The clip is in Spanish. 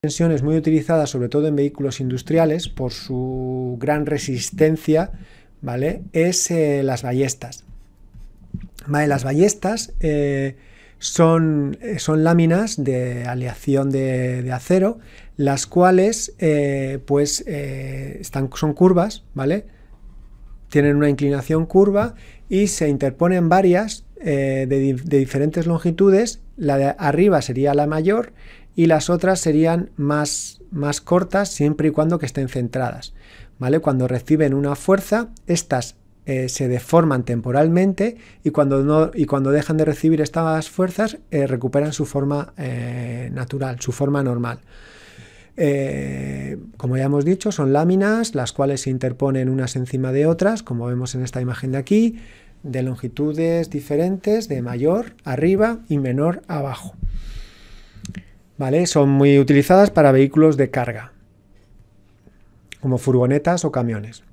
dimensión es muy utilizada sobre todo en vehículos industriales por su gran resistencia, ¿vale? Es las ballestas. Vale, las ballestas son láminas de aleación de acero, las cuales son curvas, ¿vale? Tienen una inclinación curva y se interponen varias de diferentes longitudes. La de arriba sería la mayor y las otras serían más cortas siempre y cuando que estén centradas, ¿vale? Cuando reciben una fuerza, estas se deforman temporalmente y cuando dejan de recibir estas fuerzas recuperan su forma natural, su forma normal. Como ya hemos dicho, son láminas las cuales se interponen unas encima de otras, como vemos en esta imagen de aquí, de longitudes diferentes, de mayor arriba y menor abajo. ¿Vale? Son muy utilizadas para vehículos de carga, como furgonetas o camiones.